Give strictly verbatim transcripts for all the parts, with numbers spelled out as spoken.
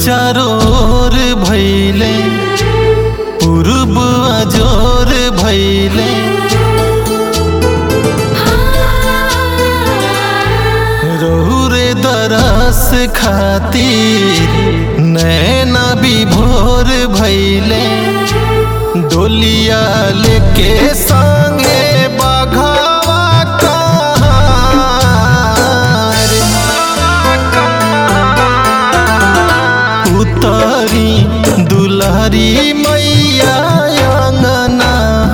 चारोर भैले पूर्व अजोर भैले रहुरे दरस खातिर नैना विभोर भैले डोलिया लेके संगे बाघावा कहार उतारी दुलारी मैया अंगना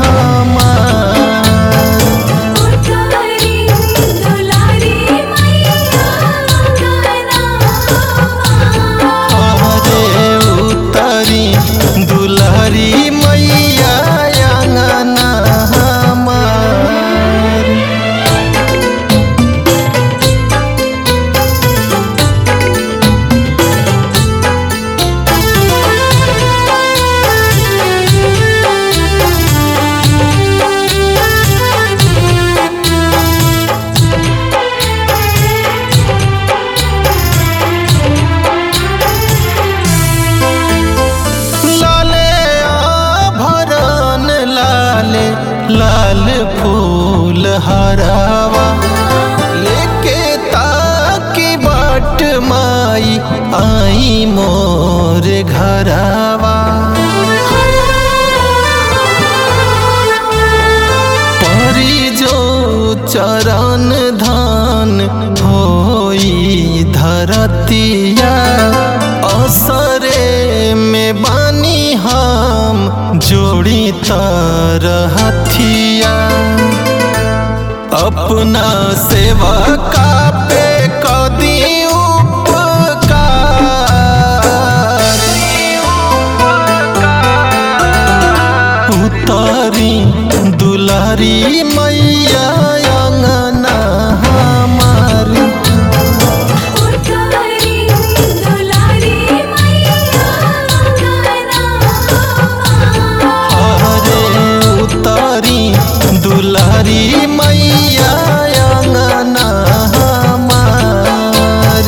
लाल फूल हरावा लेके ताकी बाट माई आई मोर घरावा परी जो चरण धान होई धरतिया असरे में बानी हम जोड़ी तरहथिया अपना सेवा का पे कदी उपकार उतारी दुलारी मैया अंगना हमारी दुलारी मैया अंगना हमार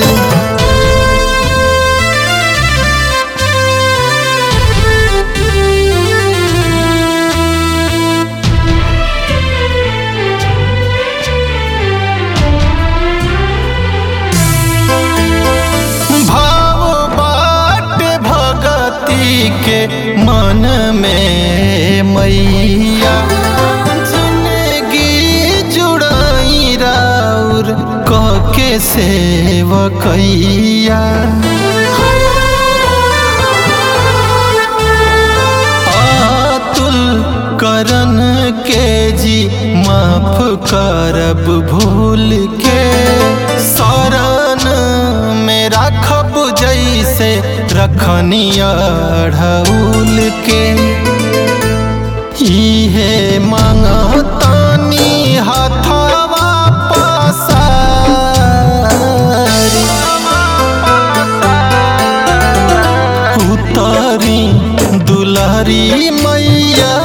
भाव बाट भगती के मन में मैया के सेवकैया आतुल करन के जी माफ करब भूल के शरण में रखब जैसे रखनिया ढऊल के इहे मांगतानी हाथवा उतारी दुलारी मैया